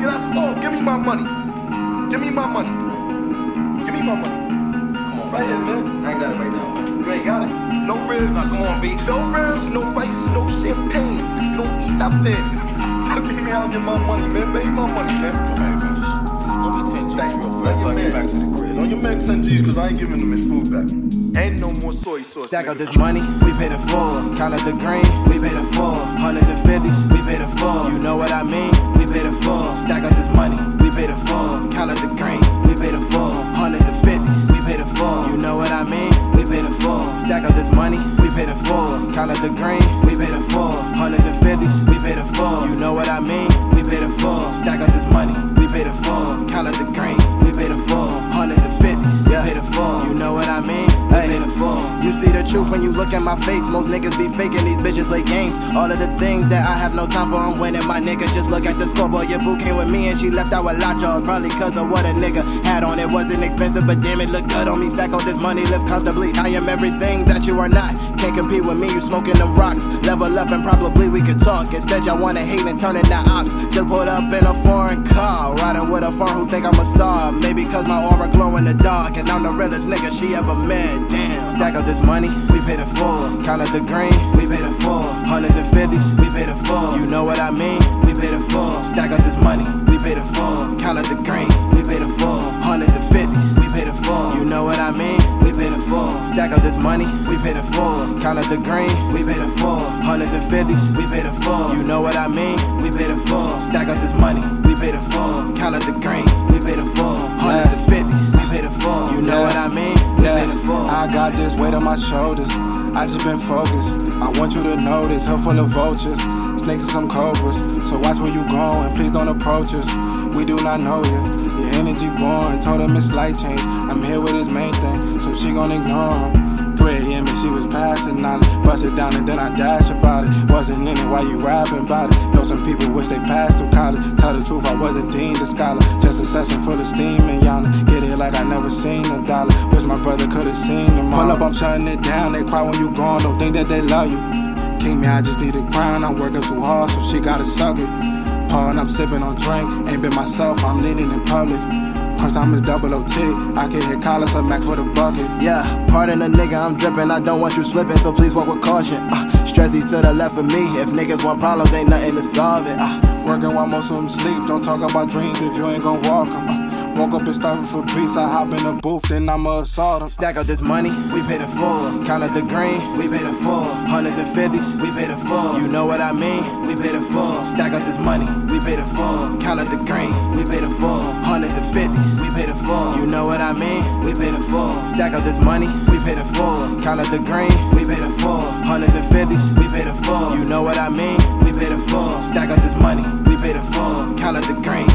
nigga, that's off. Give me my money. Give me my money. Give me my money. Come on, right here, man. I ain't got it right now. You ain't got it. No ribs. Nah, come on, B. No ribs, no rice, no champagne. You don't eat nothing. Give me out, get my money, man. Pay my money, man. Thanks, real fast. So I get back to the crib. On your man send G's, cause I ain't giving him his food back. Ain't no more soy sauce. Stack up this money, we pay the full. Count up the green, we pay the full. Hundreds and fifties, we pay the full. You know what I mean? We pay the full. Stack up this money, we pay the full. Count up the green, we pay the full. Hundreds and fifties, we pay the full. You know what I mean? We pay the full. Stack up this money, we pay the full. Count up the green, we pay the full. Hundreds and fifties, we pay the full. You know what I mean? We pay the full. Stack up this money, we pay the full. Count up the green, we pay the full. Hundreds and fifties, we pay the full. You know what I mean? We pay the full. You see the truth when you look at my face. Most niggas be faking, these bitches play games. All of the things that I have no time for, I'm winning. My nigga, just look at the scoreboard. Your boo came with me and she left out with lot jaws. Probably cause of what a nigga had on. It wasn't expensive, but damn it look good on me. Stack on this money, live comfortably. I am everything that you are not. Can't compete with me, you smoking them rocks. Level up and probably we could talk. Instead y'all wanna hate and turn it to ops. Just pulled up in a foreign car, riding with a foreign who think I'm a star. Maybe cause my aura glow in the dark, and I'm the realest nigga she ever met. Damn. Stack up this money, we pay the full. Count up the green, we pay the full. Hundreds and fifties, we pay the full. You know what I mean? We pay the full. Stack up this money, we pay the full. Count up the green, we pay the full. Hundreds and fifties, we pay the full. You know what I mean? We pay the full. Stack up this money, we pay the full. Count up the green, we pay the full. Hundreds and fifties, we pay the full. You know what I mean? We pay the full. Stack up this money, we pay the full. Count up the green, we pay the full. Hundreds and fifties, we pay the full. You know what I mean? We pay the full. I got this weight on my shoulders. I just been focused. I want you to know this hood full of vultures, snakes and some cobras. So watch where you going, please don't approach us. We do not know you. Your energy born, told her Miss Light Change. I'm here with his main thing, so she gon' ignore him. 3 a.m. and she was passing knowledge. Bust it down and then I dash about it. Wasn't in it while you rapping about it. Know some people wish they passed through college. Tell the truth, I wasn't deemed a scholar. Just a session full of steam and yana. Get it like I never seen a dollar. Wish my brother could've seen them all. Pull up, I'm shutting it down. They cry when you gone, don't think that they love you. King me, I just need a crown. I'm working too hard, so she gotta suck it. Paul and I'm sipping on drink. Ain't been myself, I'm leaning in public. Cause I'm his double OT. I can hit collars or max for the bucket. Yeah, pardon the nigga, I'm dripping. I don't want you slipping, so please walk with caution. Stressy to the left of me. If niggas want problems, ain't nothing to solve it. Working while most of them sleep. Don't talk about dreams if you ain't gon' walk them. Woke up and starving for beats. I hop in the booth, then I'ma assault them. Stack up this money, we pay the full. Count up the green, we pay the full. Hundreds and fifties, we pay the full. You know what I mean? We pay the full. Stack up this money, we pay the full. Count up the green, we pay the full. Hundreds and fifties, we pay the full. You know what I mean? We pay the full. Stack up this money, we pay the full. Count up the green, we pay the full. Hundreds and fifties, we pay the full. You know what I mean? We pay the full. Stack up this money, we pay the full. Count up the green,